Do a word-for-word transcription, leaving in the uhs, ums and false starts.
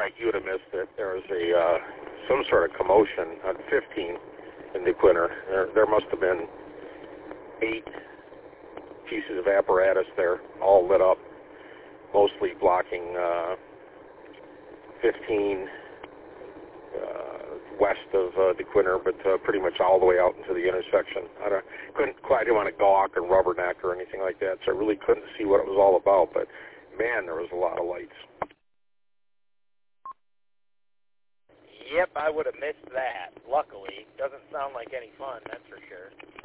right, you would have missed it. There was a uh, some sort of commotion on fifteen in DeQuinter. There, there must have been eight pieces of apparatus there, all lit up, mostly blocking uh, fifteen uh, west of uh, DeQuinter, but uh, pretty much all the way out into the intersection. I don't, couldn't quite, I didn't want to gawk or rubberneck or anything like that, so I really couldn't see what it was all about, but man, there was a lot of lights. Yep, I would have missed that. Luckily, doesn't sound like any fun, that's for sure.